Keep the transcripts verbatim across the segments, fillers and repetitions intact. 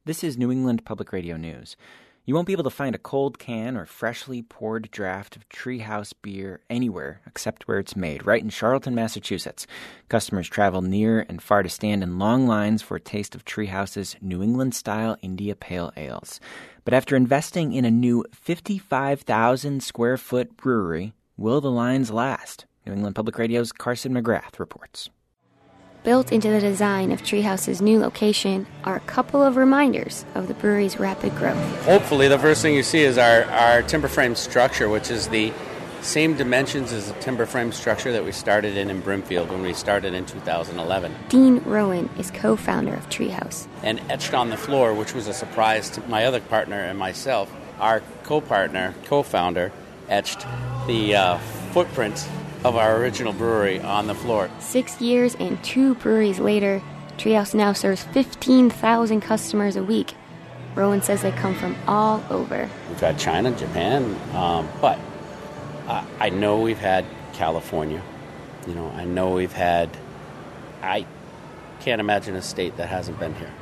This is New England Public Radio News. You won't be able to find a cold can or freshly poured draft of Treehouse beer anywhere except where it's made, right in Charlton, Massachusetts. Customers travel near and far to stand in long lines for a taste of Treehouse's New England-style India Pale Ales. But after investing in a new fifty-five thousand square foot brewery, will the lines last? New England Public Radio's Carson McGrath reports. Built into the design of Treehouse's new location are a couple of reminders of the brewery's rapid growth. Hopefully, the first thing you see is our, our timber frame structure, which is the same dimensions as the timber frame structure that we started in in Brimfield when we started in two thousand eleven. Dean Rowan is co-founder of Treehouse. And etched on the floor, which was a surprise to my other partner and myself, our co-partner, co-founder, etched the uh, footprint of our original brewery on the floor. Six years and two breweries later, Treehouse now serves fifteen thousand customers a week. Rowan says they come from all over. We've had China, Japan, um, but uh, I know we've had California. You know, I know we've had... I can't imagine a state that hasn't been here.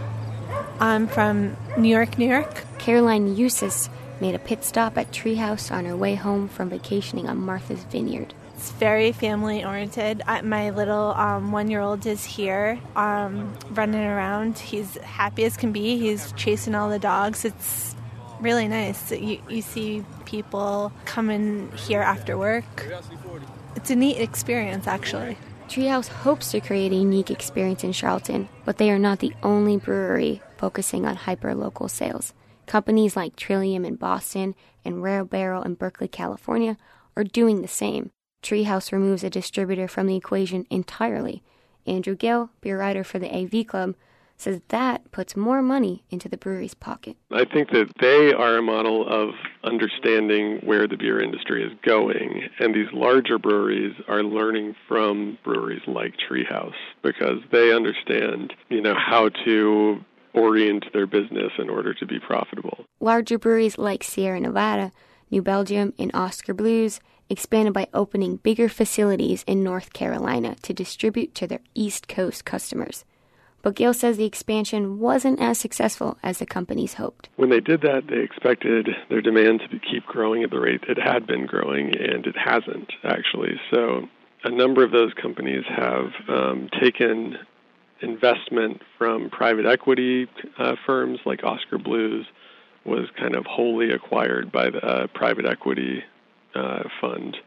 I'm from New York, New York. Caroline Eusis made a pit stop at Treehouse on her way home from vacationing on Martha's Vineyard. It's very family-oriented. I, my little um, one-year-old is here um, running around. He's happy as can be. He's chasing all the dogs. It's really nice. You, you see people coming here after work. It's a neat experience, actually. Treehouse hopes to create a unique experience in Charlton, but they are not the only brewery focusing on hyper-local sales. Companies like Trillium in Boston and Rare Barrel in Berkeley, California, are doing the same. Treehouse removes a distributor from the equation entirely. Andrew Gill, beer writer for the A V Club, says that puts more money into the brewery's pocket. I think that they are a model of understanding where the beer industry is going, and these larger breweries are learning from breweries like Treehouse because they understand, you know, how to orient their business in order to be profitable. Larger breweries like Sierra Nevada, New Belgium, and Oscar Blues expanded by opening bigger facilities in North Carolina to distribute to their East Coast customers. But Gill says the expansion wasn't as successful as the companies hoped. When they did that, they expected their demand to keep growing at the rate it had been growing, and it hasn't, actually. So a number of those companies have um, taken investment from private equity uh, firms like Oscar Blues was kind of wholly acquired by the uh, private equity uh, fund.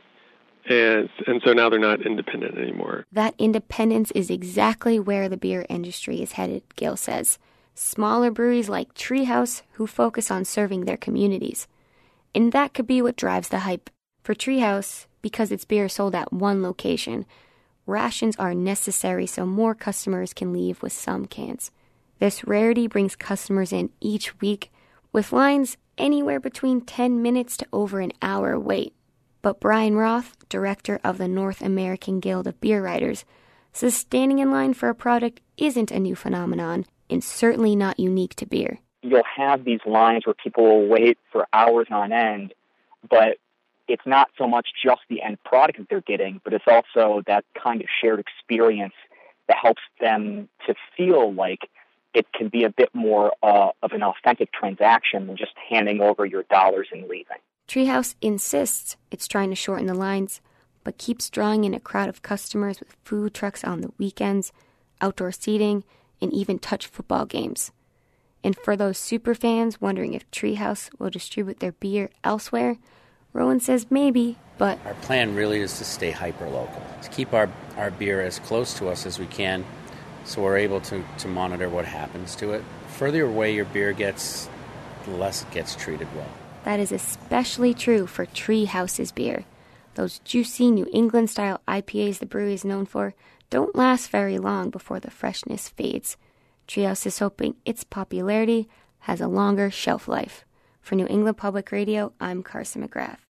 And and so now they're not independent anymore. That independence is exactly where the beer industry is headed, Gill says. Smaller breweries like Treehouse who focus on serving their communities. And that could be what drives the hype. For Treehouse, because its beer is sold at one location, rations are necessary so more customers can leave with some cans. This rarity brings customers in each week with lines anywhere between ten minutes to over an hour wait. But Brian Roth, director of the North American Guild of Beer Writers, says standing in line for a product isn't a new phenomenon and certainly not unique to beer. You'll have these lines where people will wait for hours on end, but it's not so much just the end product that they're getting, but it's also that kind of shared experience that helps them to feel like it can be a bit more uh, of an authentic transaction than just handing over your dollars and leaving. Treehouse insists it's trying to shorten the lines, but keeps drawing in a crowd of customers with food trucks on the weekends, outdoor seating, and even touch football games. And for those superfans wondering if Treehouse will distribute their beer elsewhere, Rowan says maybe, but our plan really is to stay hyper-local, to keep our, our beer as close to us as we can so we're able to, to monitor what happens to it. The further away your beer gets, the less it gets treated well. That is especially true for Treehouse's beer. Those juicy New England-style I P As the brewery is known for don't last very long before the freshness fades. Treehouse is hoping its popularity has a longer shelf life. For New England Public Radio, I'm Carson McGrath.